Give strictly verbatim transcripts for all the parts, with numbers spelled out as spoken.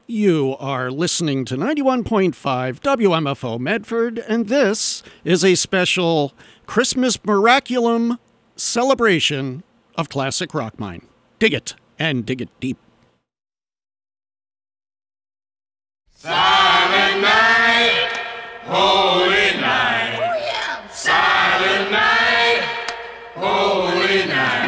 You are listening to ninety-one point five W M F O Medford, and this is a special Christmas Miraculum celebration of classic rock mine. Dig it, and dig it deep. Silent night, holy night. Oh, yeah. Silent night, holy night.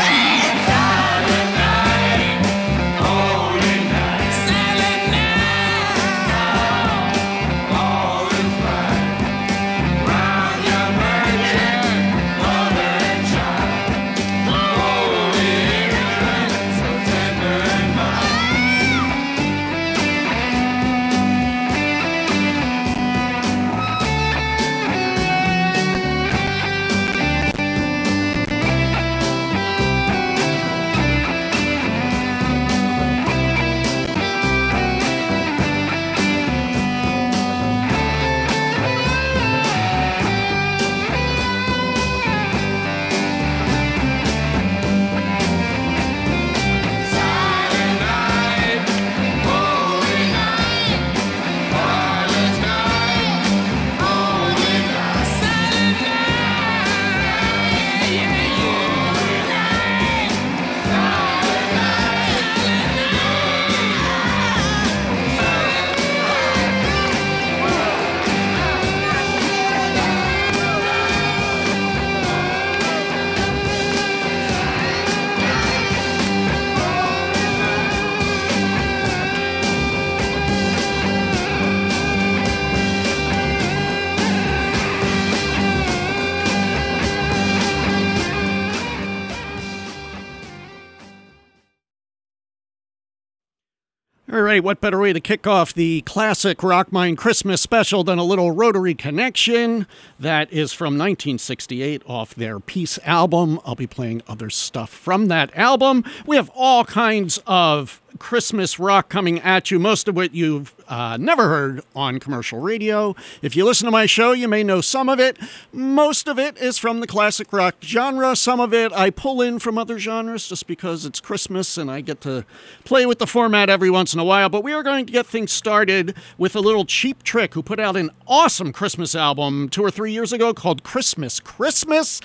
All right, what better way to kick off the classic Rock Mine Christmas special than a little Rotary Connection that is from nineteen sixty-eight off their Peace album. I'll be playing other stuff from that album. We have all kinds of Christmas rock coming at you, most of it you've uh, never heard on commercial radio. If you listen to my show, you may know some of it. Most of it is from the classic rock genre. Some of it I pull in from other genres just because it's Christmas and I get to play with the format every once in a while. But we are going to get things started with a little Cheap Trick, who put out an awesome Christmas album two or three years ago called Christmas Christmas.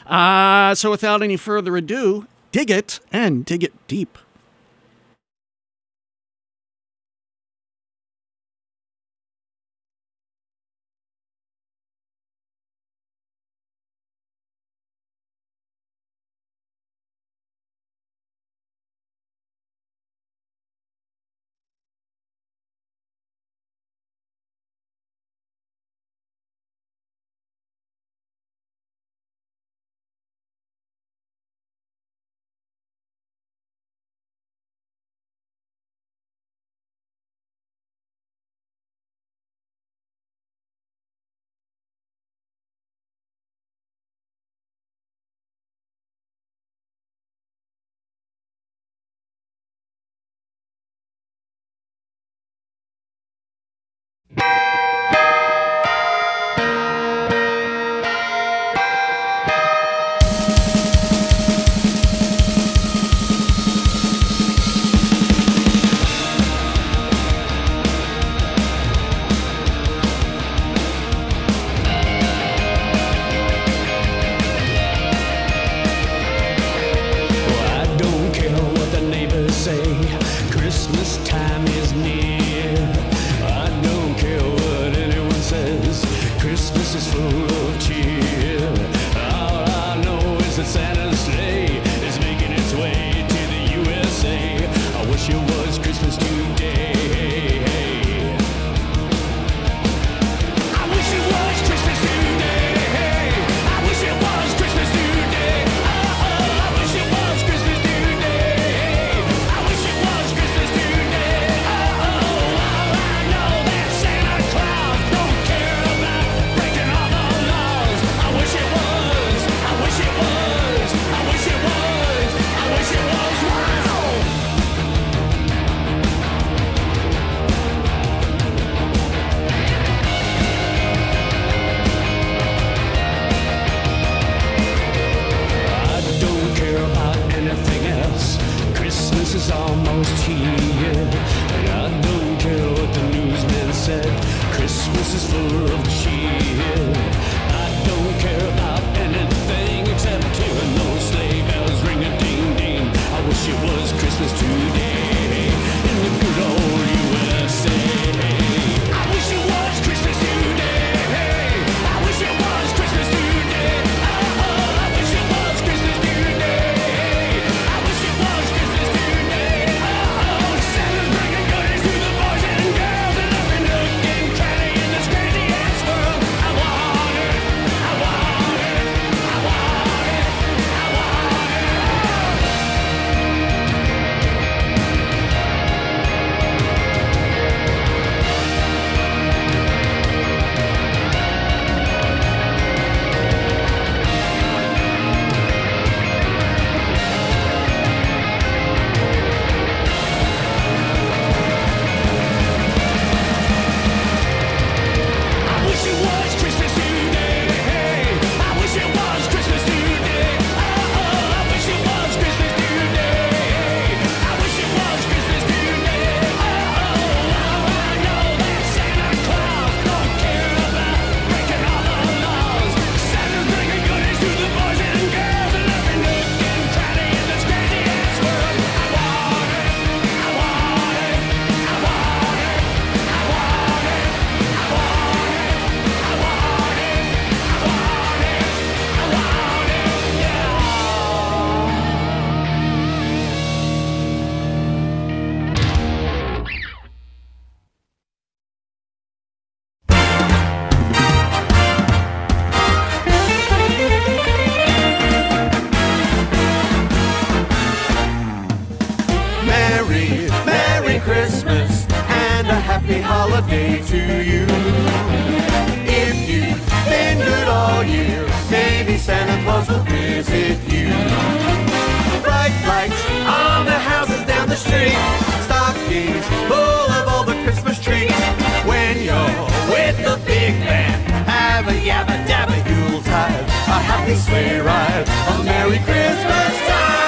Uh, so without any further ado, dig it and dig it deep. Wish it was holiday to you. If you've been good all year, maybe Santa Claus will visit you. Bright lights on the houses down the street, stockings full of all the Christmas trees. When you're with the big band, have a yabba dabba Yuletide, a happy sleigh ride, a Merry Christmas time.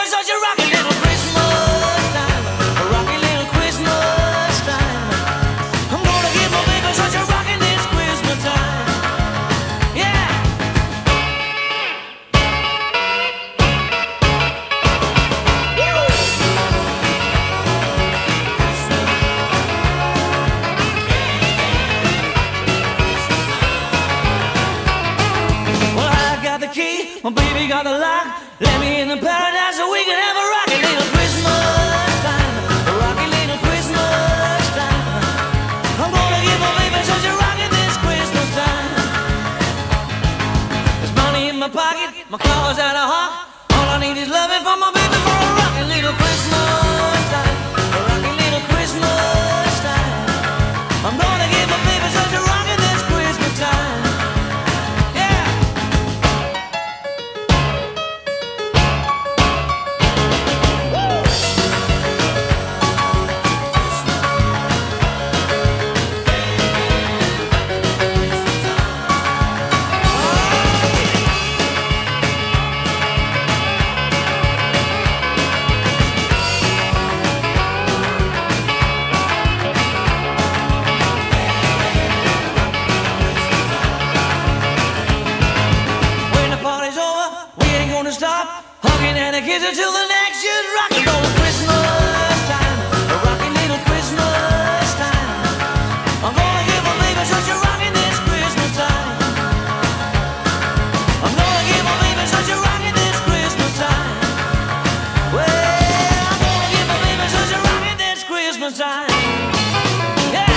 such a rocky little Christmas time, a rocky little Christmas time. I'm gonna give my baby such a rocky this Christmas time. Yeah. Well, I got the key, my baby got the lock. Let me in the paradise so we can have a rocky little Christmas time, a rocky little Christmas time. I'm gonna give my baby such a rocky this Christmas time. There's money in my pocket, my car's out of hawk. All I need is loving from my baby for a rocky little Christmas time, a rocky little Christmas time. I'm gonna give my baby such a rocky this Christmas time. Yeah. When the party's over, we ain't gonna stop hugging and a kissing till the next year's rocky little Christmas time, a rocky little Christmas time. I'm gonna give my baby such a rocky this Christmas time. I'm gonna give my baby such a rocky this Christmas time. Well, I'm gonna give my baby such a rocky this Christmas time. Yeah.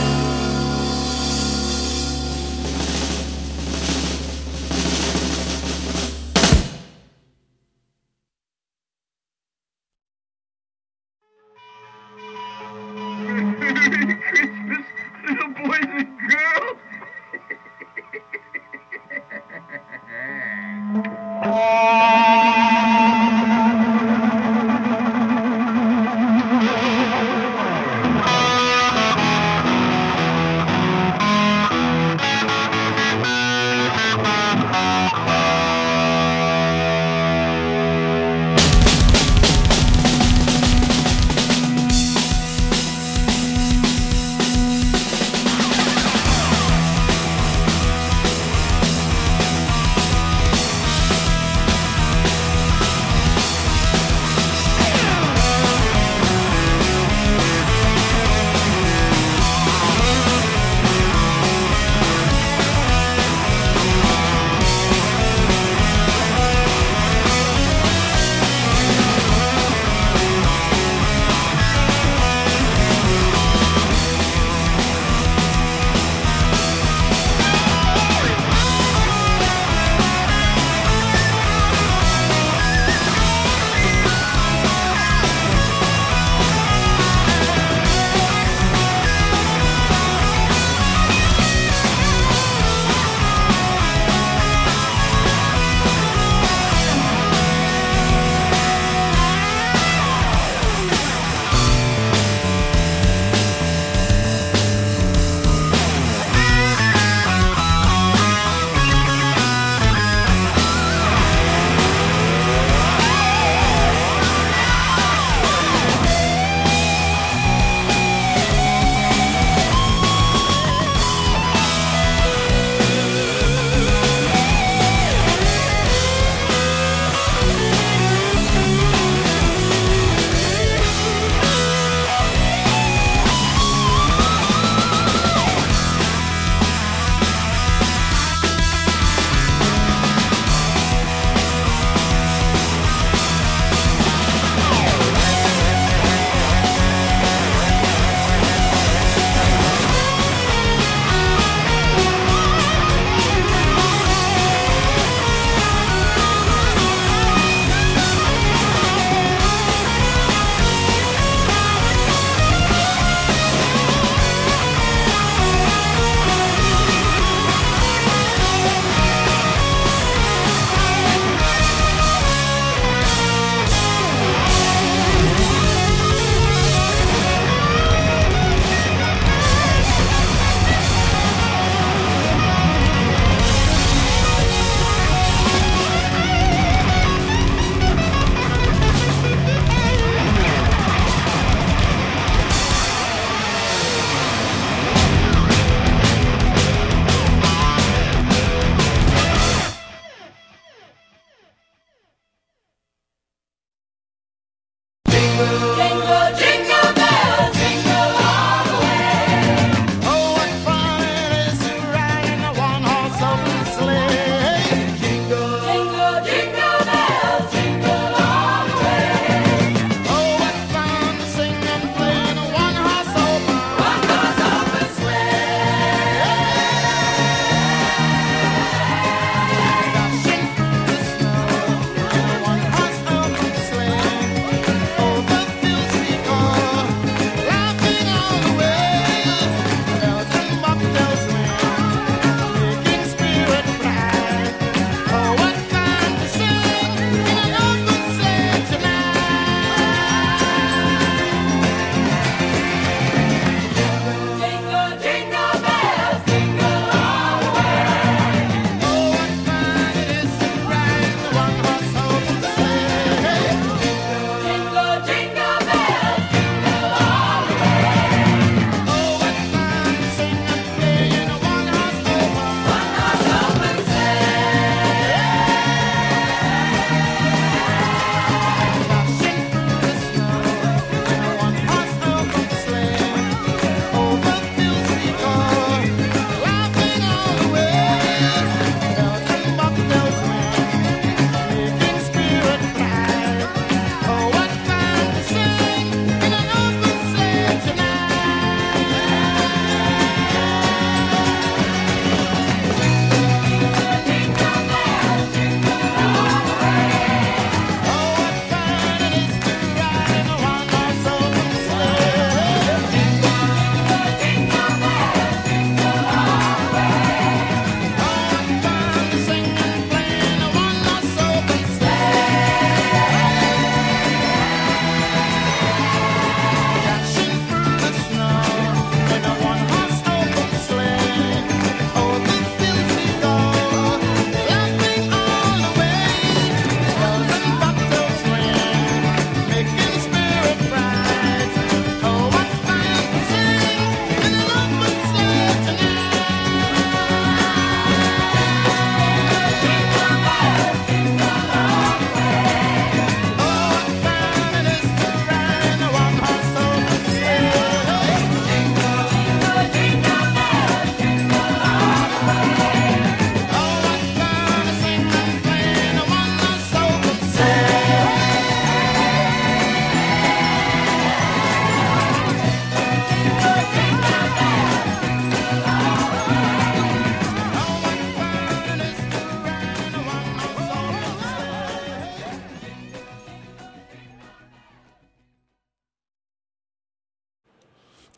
Christmas, little boys and girls.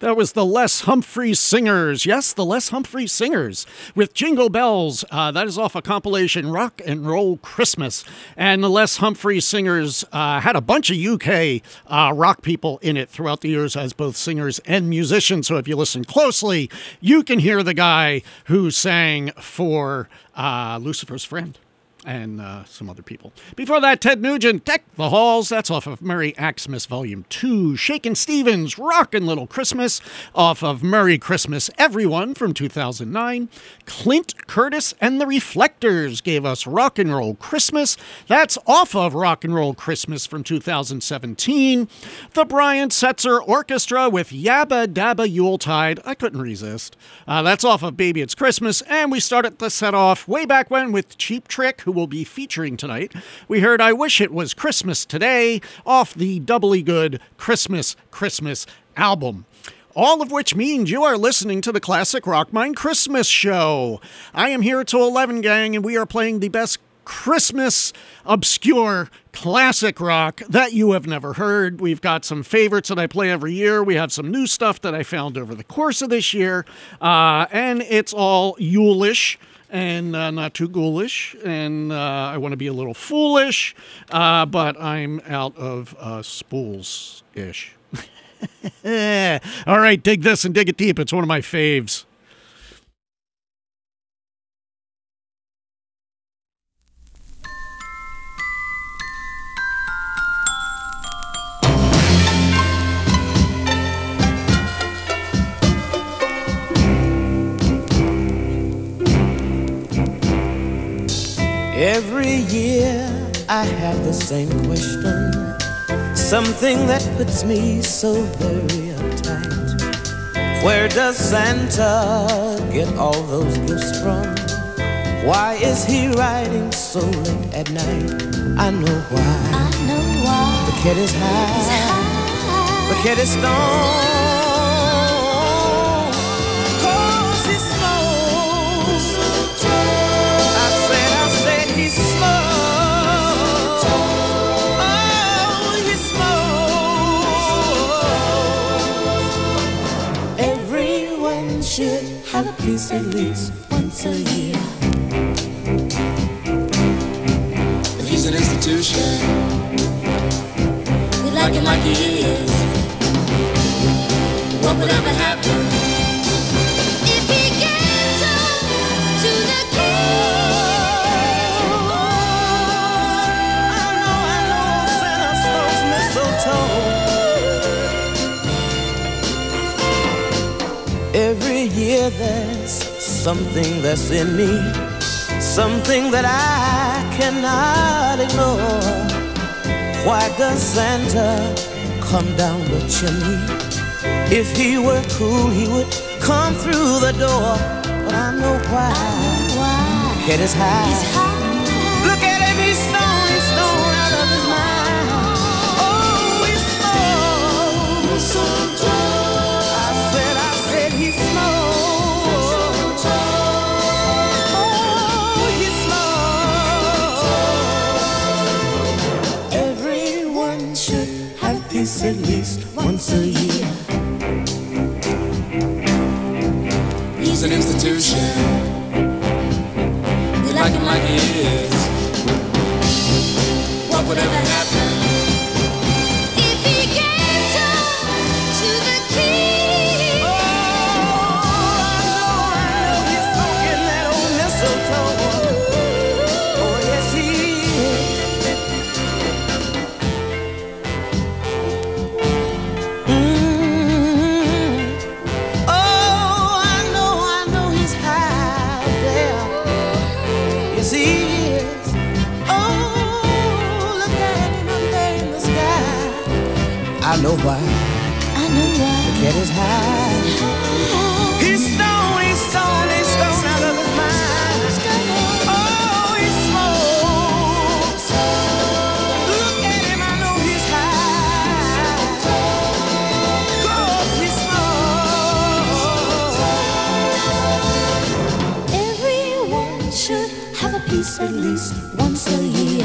That was the Les Humphreys Singers. Yes, the Les Humphreys Singers with Jingle Bells. Uh, that is off a compilation, Rock and Roll Christmas. And the Les Humphreys Singers uh, had a bunch of U K uh, rock people in it throughout the years as both singers and musicians. So if you listen closely, you can hear the guy who sang for uh, Lucifer's Friend and uh, some other people. Before that, Ted Nugent, Deck the Halls. That's off of Merry Xmas Volume two. Shakin' Stevens, Rockin' Little Christmas, off of Merry Christmas Everyone from two thousand nine. Clint Curtis and the Reflectors gave us Rock and Roll Christmas. That's off of Rock and Roll Christmas from two thousand seventeen. The Brian Setzer Orchestra with Yabba Dabba Yuletide. I couldn't resist. Uh, that's off of Baby It's Christmas. And we started the set off way back when with Cheap Trick, who will be featuring tonight. We heard I Wish It Was Christmas Today off the Doubly Good Christmas Christmas album. All of which means you are listening to the Classic Rock Mine Christmas Show. I am here till eleven, gang, and we are playing the best Christmas obscure classic rock that you have never heard. We've got some favorites that I play every year. We have some new stuff that I found over the course of this year, uh, and it's all Yule-ish. And uh, not too ghoulish, and uh, I want to be a little foolish, uh, but I'm out of uh, spools-ish. All right, dig this and dig it deep. It's one of my faves. Every year I have the same question, something that puts me so very uptight. Where does Santa get all those gifts from? Why is he riding so late at night? I know why. I know why. The kid is high. He's high. The kid is stoned. Should have a piece at least once a year. But he's an institution. We like him like he is. What would ever happen if he gets up to the king? I know, I know, Santa stole mistletoe. Every year there's something that's in me, something that I cannot ignore. Why does Santa come down the chimney? If he were cool, he would come through the door. But I know why. I know why. Head is high. He's high. Look at him, he's stone, he's stone out of his mind. Oh, he's stone. Mistletoe. At least once a year. He's an institution. We like him like he is. What would ever happen if he gets up to the king? Oh, I know, I know he's smoking that old mistletoe. Oh, yes, he is. I know why. I know why. The cat is high. He's stoned, he's stoned, he's stoned out of his mind. Oh, he smokes. Look at him, I know he's high. 'Cause he smokes. Everyone should have a piece at least once a year.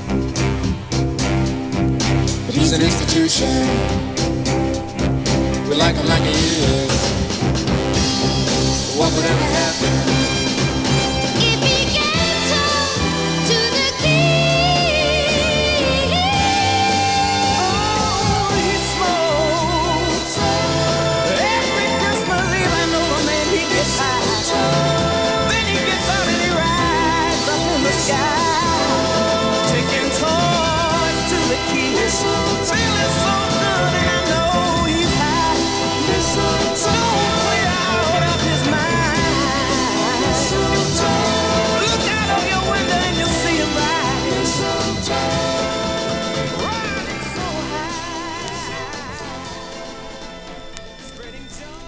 He's an institution. We like him like he is. What would ever happen? If he gets on to the key. Oh, he smokes every Christmas Eve. I know the man, he gets high. Then he gets out and he rides up in the sky, taking toys to the keys. Feeling so good, and I know he's high. So clear out of his mind. Look out of your window and you'll see him ride. Riding so high, spreading joy.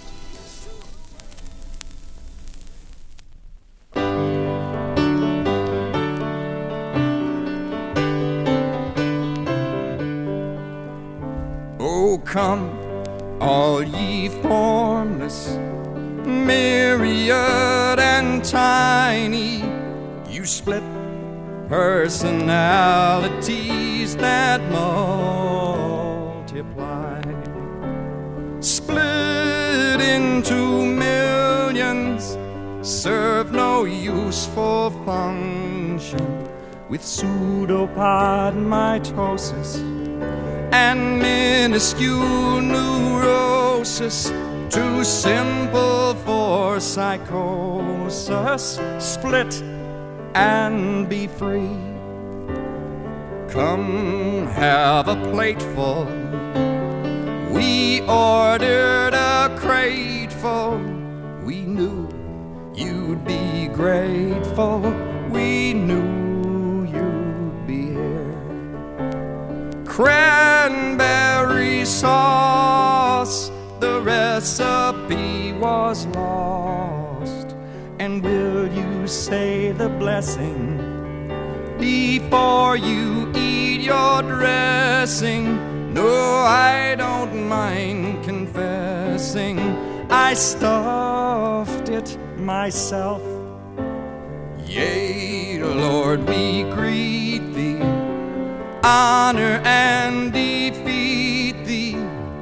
Oh, come, all ye formless, myriad and tiny, you split personalities that multiply, split into millions, serve no useful function, with pseudopod mitosis and minuscule neurosis, too simple for psychosis. Split and be free. Come have a plateful. We ordered a crateful. We knew you'd be grateful. We knew you'd be here. Cranberry sauce, the recipe was lost. And will you say the blessing before you eat your dressing? No, I don't mind confessing, I stuffed it myself. Yea, Lord, we greet thee, honor and defeat thee,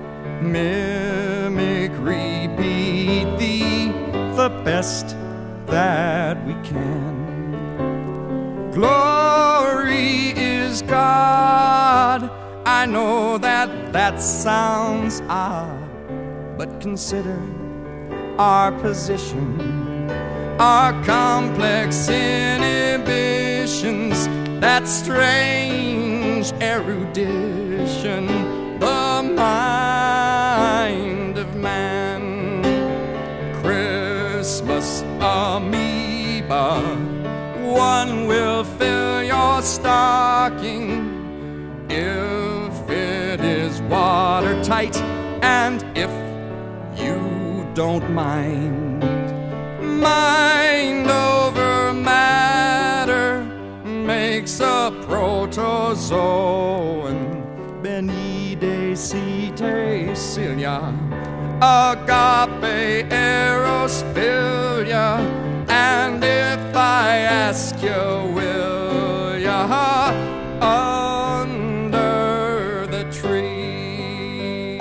mimic, repeat thee, the best that we can. Glory is God. I know that that sounds odd, but consider our position, our complex inhibitions, that strange erudition, the mind of man. Christmas amoeba, one will fill your stocking if it is watertight, and if you don't mind. Mind over matter makes a protozoan. Benide site cilia, agape eros philia. And if I ask you, will ya under the tree?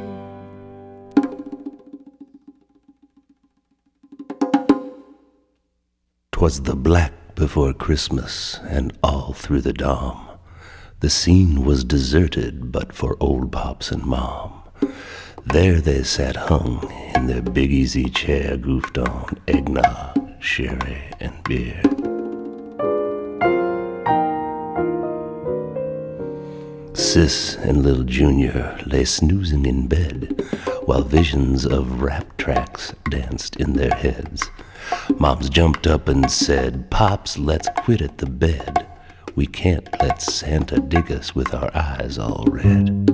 'Twas the black before Christmas, and all through the dom the scene was deserted but for old Pops and Mom. There they sat hung in their big easy chair, goofed on eggnog, sherry, and beer. Sis and little Junior lay snoozing in bed, while visions of rap tracks danced in their heads. Moms jumped up and said, "Pops, let's quit at the bed. We can't let Santa dig us with our eyes all red."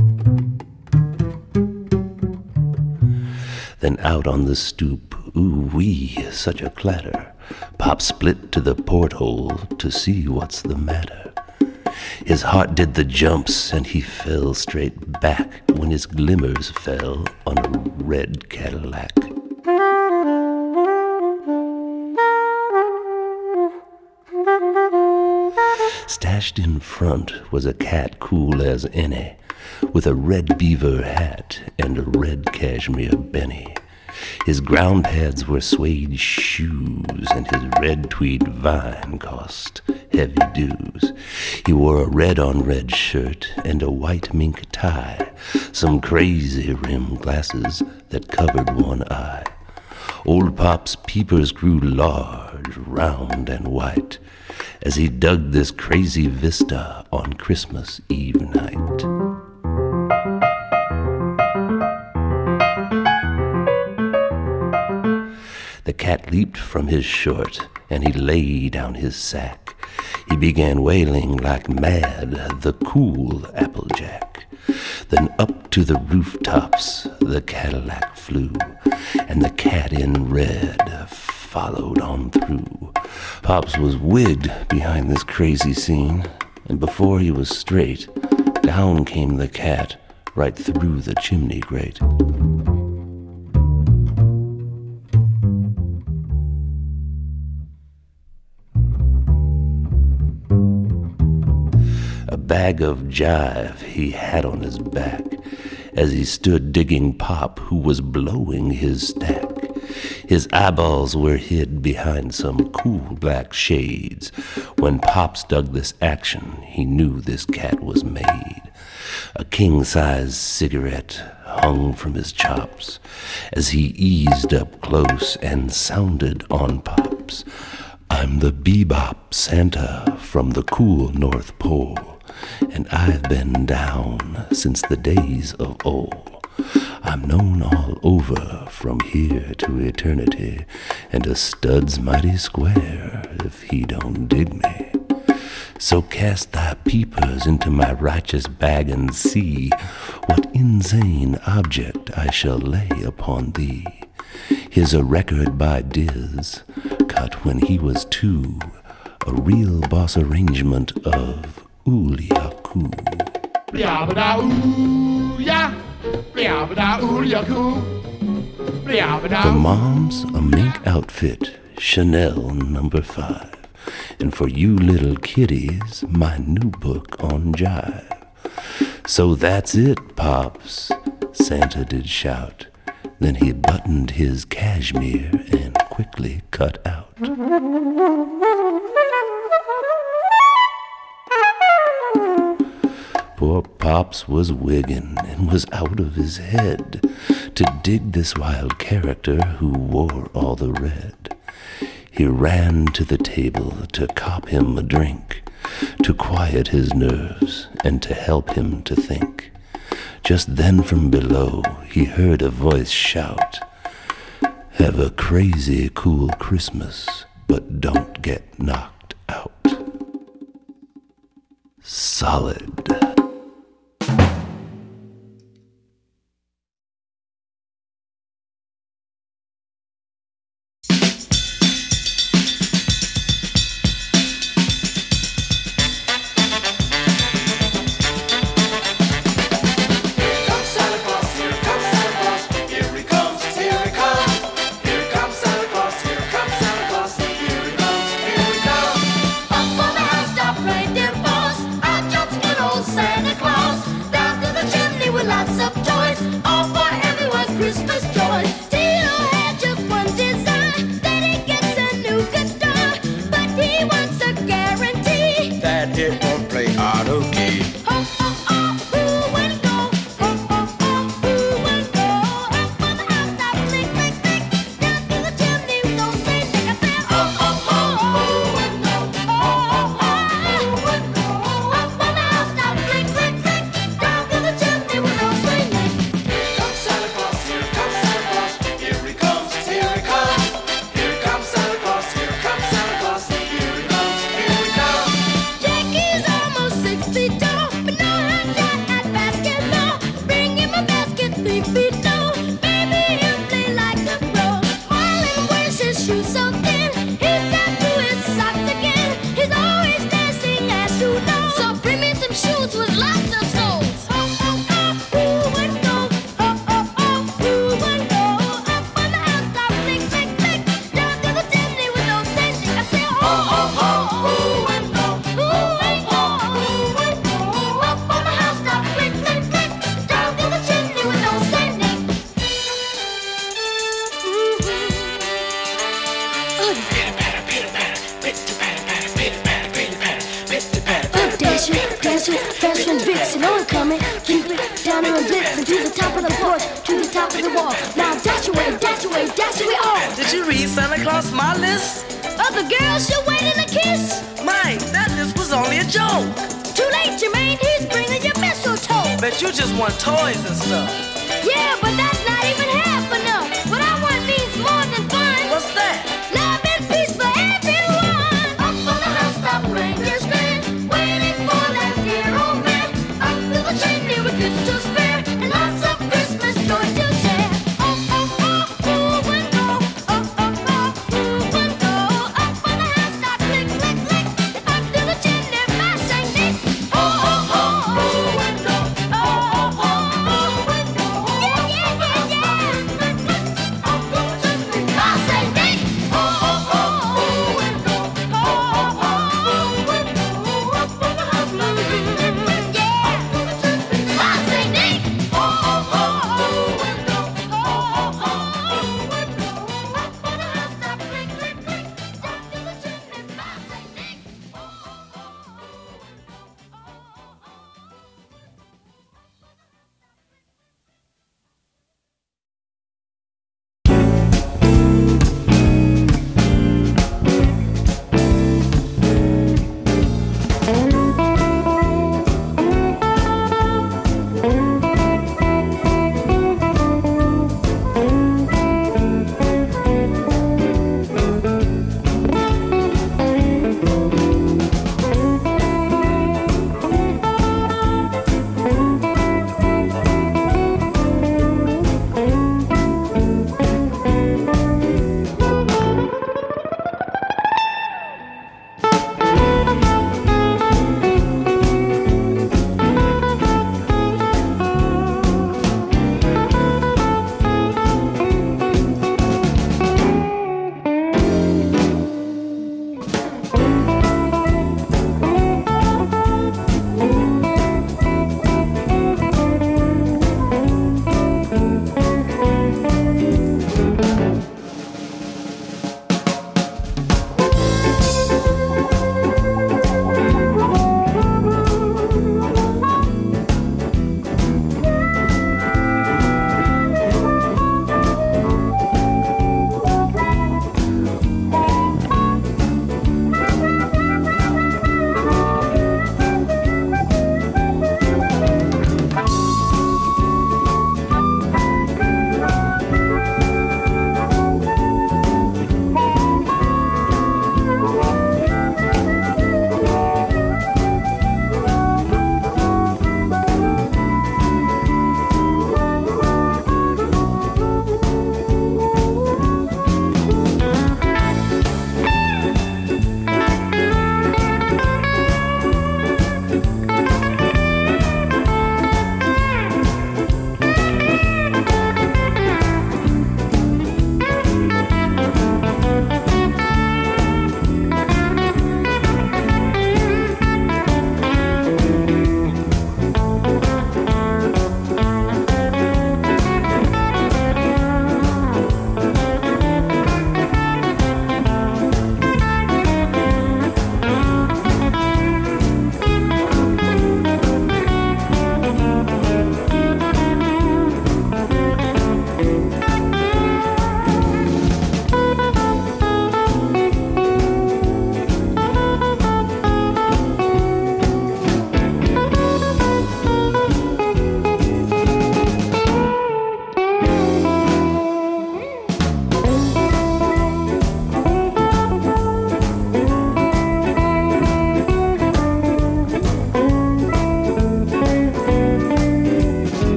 Then out on the stoop, ooh-wee, such a clatter. Pop split to the porthole to see what's the matter. His heart did the jumps, and he fell straight back when his glimmers fell on a red Cadillac. Stashed in front was a cat cool as any, with a red beaver hat and a red cashmere benny. His ground pads were suede shoes, and his red tweed vine cost heavy dues. He wore a red-on-red shirt and a white mink tie, some crazy rimmed glasses that covered one eye. Old Pop's peepers grew large, round, and white as he dug this crazy vista on Christmas Eve night. The cat leaped from his short, and he lay down his sack. He began wailing like mad the cool Applejack. Then up to the rooftops the Cadillac flew, and the cat in red followed on through. Pops was wigged behind this crazy scene, and before he was straight, down came the cat right through the chimney grate. A bag of jive he had on his back as he stood digging Pop, who was blowing his stack. His eyeballs were hid behind some cool black shades. When Pops dug this action, he knew this cat was made. A king-size cigarette hung from his chops as he eased up close and sounded on Pops. I'm the bebop Santa from the cool North Pole, and I've been down since the days of old. I'm known all over from here to eternity, and a stud's mighty square if he don't dig me. So cast thy peepers into my righteous bag and see what insane object I shall lay upon thee. Here's a record by Diz, cut when he was two, a real boss arrangement of Ooliaku. For moms, a mink outfit, Chanel number five. And for you little kiddies, my new book on jive. So that's it, Pops, Santa did shout. Then he buttoned his cashmere and quickly cut out. Poor Pops was wiggin' and was out of his head to dig this wild character who wore all the red. He ran to the table to cop him a drink, to quiet his nerves and to help him to think. Just then from below he heard a voice shout, "Have a crazy cool Christmas, but don't get knocked out." Solid. to it, fast from bits, you know I'm coming. Keep it down in a blitz, and to the top of the porch, to the top of the wall. Now dash away, dash away, dash away all. Did you read Santa Claus my list? Other girls still waiting to kiss. Mike, that list was only a joke. Too late, Jermaine, he's bringing you mistletoe. Bet you just want toys and stuff. Yeah, but that's not even half enough. What I want means more than fun. What's that? Love and peace for everyone. Up on the housetop, reindeer stand, waiting for that dear old man. Up to the chimney with gifts to spare, and lots of Christmas joy to share. Oh, oh, oh, move and go. Oh, oh, oh, move and go. Up on the housetop, click, click, click. Up to the chimney, my Saint Nick. Oh, oh, oh, move and go. Oh, oh, oh, move and go. Yeah, yeah, yeah, yeah. Up to the chimney, my Saint Nick. Oh, oh, oh, move and go. Oh, oh, oh, move and go. Up on the housetop, click, click, click. Yeah, up to the chimney, my Saint Nick. Oh, oh, oh, move and go. Oh, oh, oh, move and go. Up on the housetop, click, click, click. Up to the chimney, my Saint Nick. Oh, oh,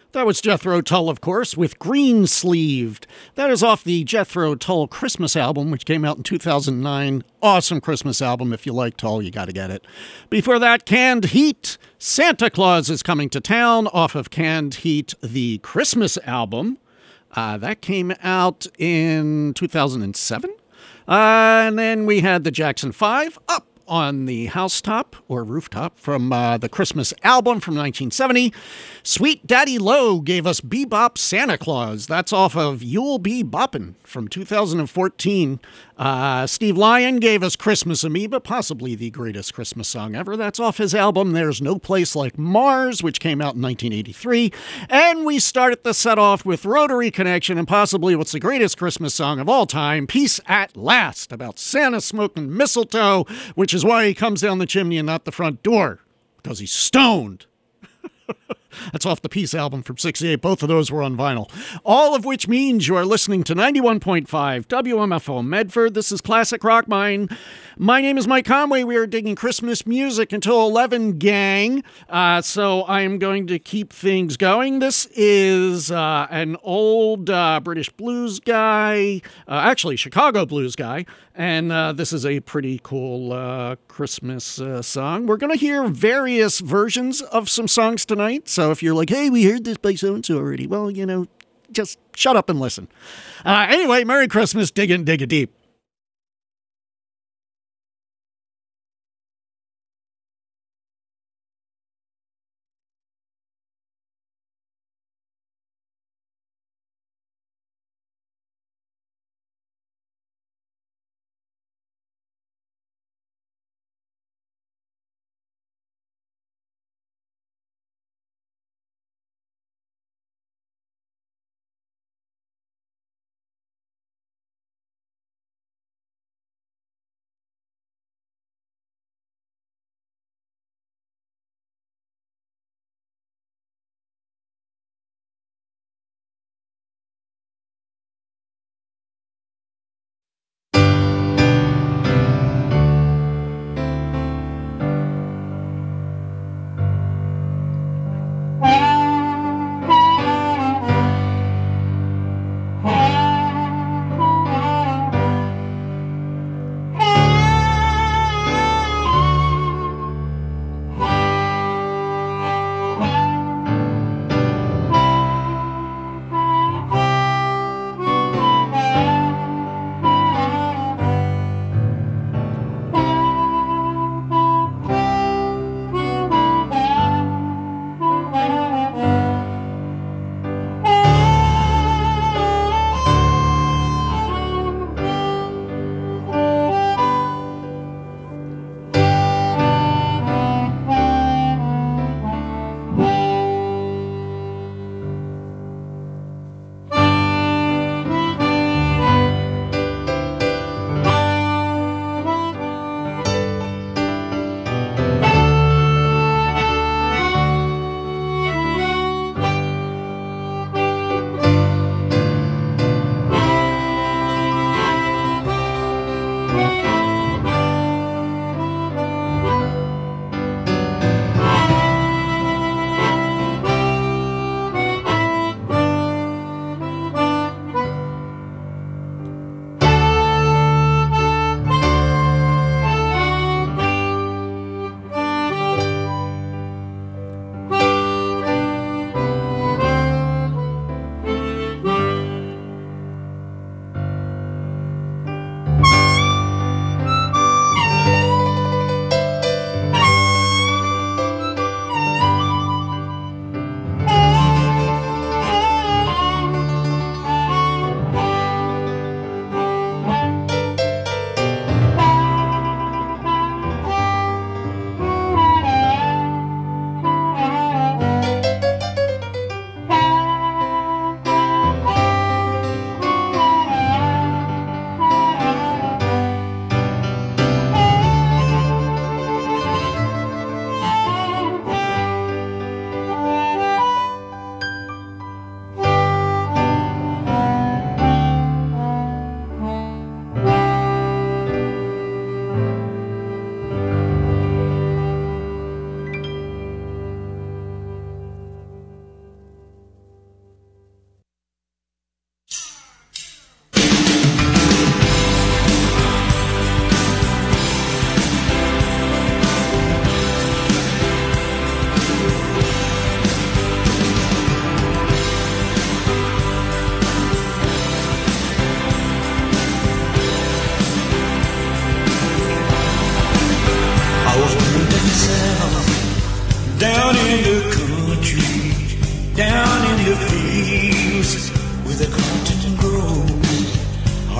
That was Jethro Tull, of course, with Green Sleeved. That is off the Jethro Tull Christmas album, which came out in two thousand nine. Awesome Christmas album. If you like Tull, you got to get it. Before that, Canned Heat. Santa Claus is Coming to Town, off of Canned Heat, the Christmas album. Uh, that came out in two thousand seven. Uh, and then we had the Jackson five, Up on the Housetop or Rooftop, from uh, the Christmas album from nineteen seventy. Sweet Daddy Low gave us Bebop Santa Claus. That's off of You'll Be Boppin' from two thousand fourteen. Uh, Steve Lyon gave us Christmas Amoeba, possibly the greatest Christmas song ever. That's off his album There's No Place Like Mars, which came out in nineteen eighty-three. And we started the set off with Rotary Connection and possibly what's the greatest Christmas song of all time, Peace at Last, about Santa smoking mistletoe, which is why he comes down the chimney and not the front door, because he's stoned. That's off the Peace album from sixty-eight. Both of those were on vinyl. All of which means you are listening to ninety-one point five W M F O Medford. This is Classic Rock Mine. My name is Mike Conway. We are digging Christmas music until eleven, gang. Uh, so I am going to keep things going. This is uh, an old uh, British blues guy, uh, actually Chicago blues guy. And uh, this is a pretty cool uh, Christmas uh, song. We're going to hear various versions of some songs tonight. So if you're like, hey, we heard this by so-and-so already, well, you know, just shut up and listen. Uh, anyway, Merry Christmas, dig in, dig a deep.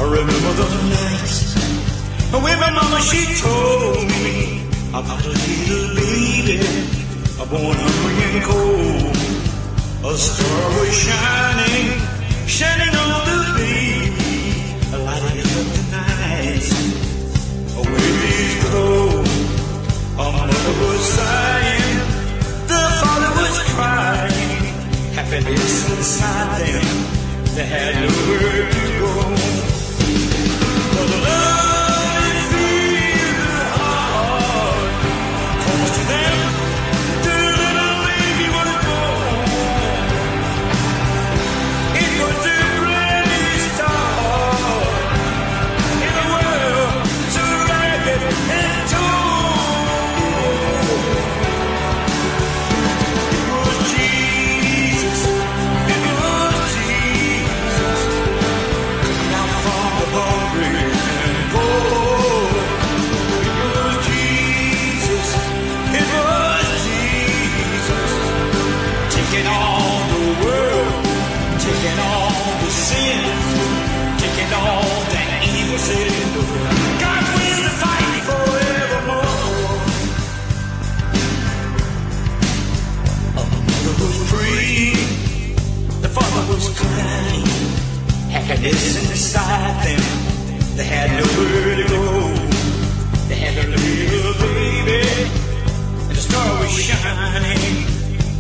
remember the nights when my mama, she told me about a little baby, born hungry and cold. A star was shining, shining on the baby, lighting up the night. Away these go, a mother was sighing, the father was crying, happiness inside them, they had nowhere to go. For the love it feels the heart, close to them, the little baby was born. It was the greatest star in the world, so ragged and torn. It was Jesus, it was Jesus, coming out from the hungry and cold. It was Jesus, it was Jesus, taking on the world, taking all the sin, taking all that evil sin. God will fight forevermore. A mother was free, the father was kind, happiness inside them, they had nowhere to go. They had a little baby, and the star was shining. Oh,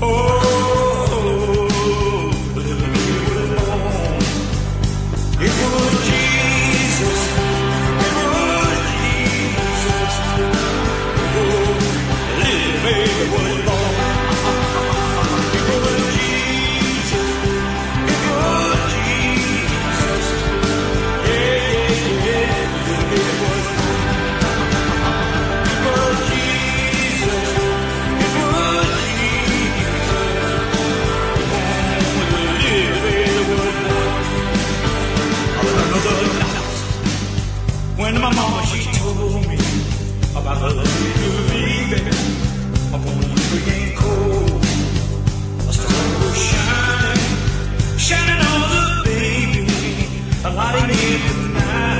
the little baby was born. It was Jesus, it was Jesus. Oh, the little baby was born. It was Jesus, it was Jesus. Yeah, yeah, yeah, the little baby was born. It was Jesus, it was Jesus. Oh, the little baby was born. Another night, when my mama, she told me about her little baby, up on the freaking cold. A star was shining, shining on the baby, lighting in the night.